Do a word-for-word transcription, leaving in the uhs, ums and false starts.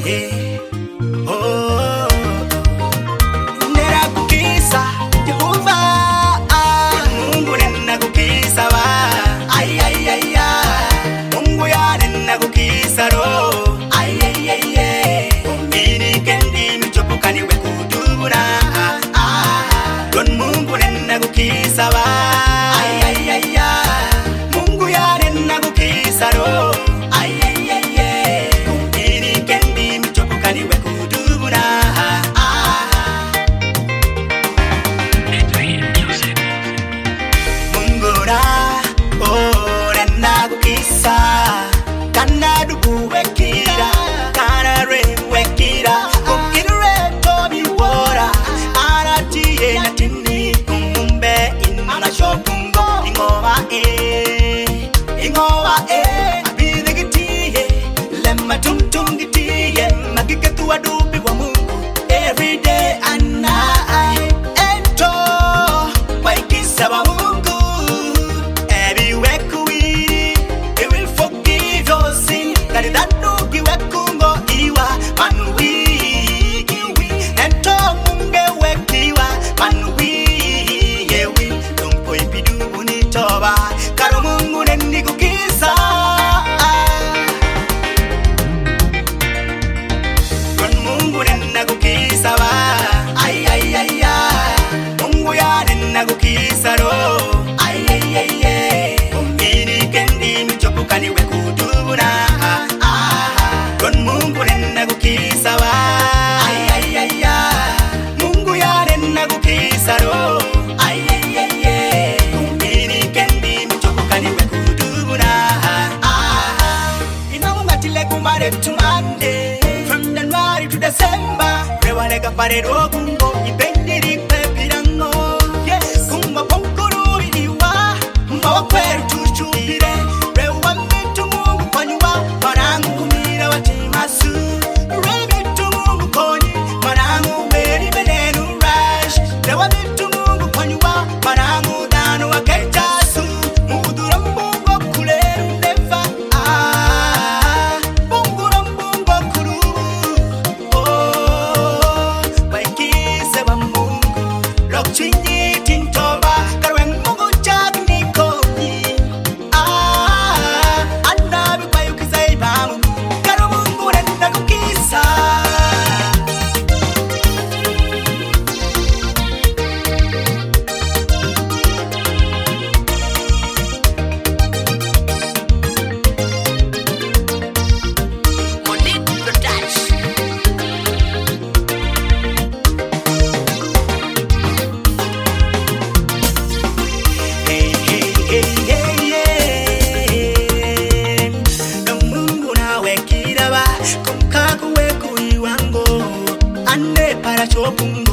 eh. Oh, nera kukisa Jehova, Mungu nena kukisa wa. Ay ay ay ay, Mungu ya nena kukisa ro. Ay ay ay ay, mini kendi michopukani we kudubura. Don Mungu nena kukisa wa. Ay ay ay ay, Mungu ya nena kukisa ro. Ay ay ay ay, mini kendi michopukani we kudubura. Mungu na oh nena kukisa, kana dubu wekira, kana re wekira, kukire tobi wora, aratie na tini kumumbe ina shokungo, ingowa e, ingowa e, abide gitiye, lemma tum tum gitiye, magiketu adubi wa Mungu, every day and night, ento, waikisa wa Mungu, every week we, he will forgive your sin, kari dadu kiwe kungo iwa, manui kiwi, ento munge wekiwa, manui yewi, lumpo ipidu unitoba, karo Mungu nendi kukisa. Kon Mungu nena kukisa wa. Ay ay ay ay, Mungu ya nena kukisa ro. Ay ay ay ay, mini kendi michopukani we kudubura. Kon Mungu nena kukisa wa. Ay ay ay ay, Mungu ya nena kukisa ro. Ay ay ay ay, mini kendi michopukani we kudubura. Inaungatile kumare tumande, from January to December. Rewalega pare rogungo, ibendiri pepirango. Yes, kumba ponkuru iliwa, mbawa kweru tuchubire. Rewa mitu Mungu kwanyuwa, marangu kumira watimasu. Rewa Mungu koni, marangu beri belenu rush. Rewa mitu Mungu kwanyuwa, marangu danu wakechasu. Mudura Mungu kuleru neva. Ah, Mungu na Mungu kuru. Oh, waikise wa Mungu, lok chinyi tintoba, karwe Mungu chakni koni. Ah, anabi kwa yukisa ibamu, karo Mungu nenda kukisa. Monique Production. Hey, hey, hey, hey, hey. No Mungu na wekira ba, kumkaku weku iwango, ane para chokungo.